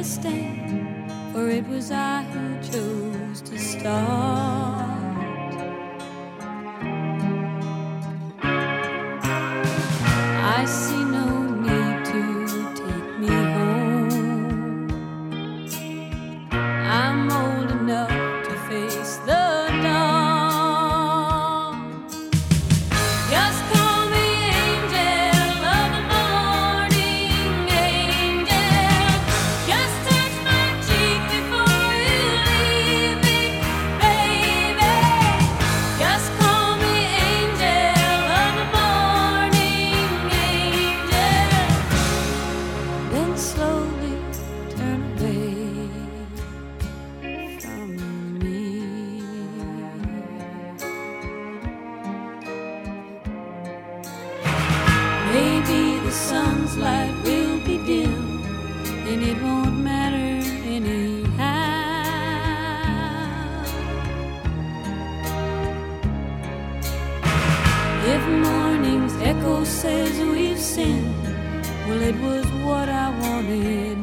stand, for it was I who chose to start. I see no need to take me home. I'm old enough to face the dawn. Just call me angel of the morning, angel. Just touch my cheek before you leave me, baby. Just call me angel of the morning, angel. Then slowly turn away from me. Maybe the sun's light will be dim, and it won't matter anyhow. If morning's echo says we've sinned, well, it was what I wanted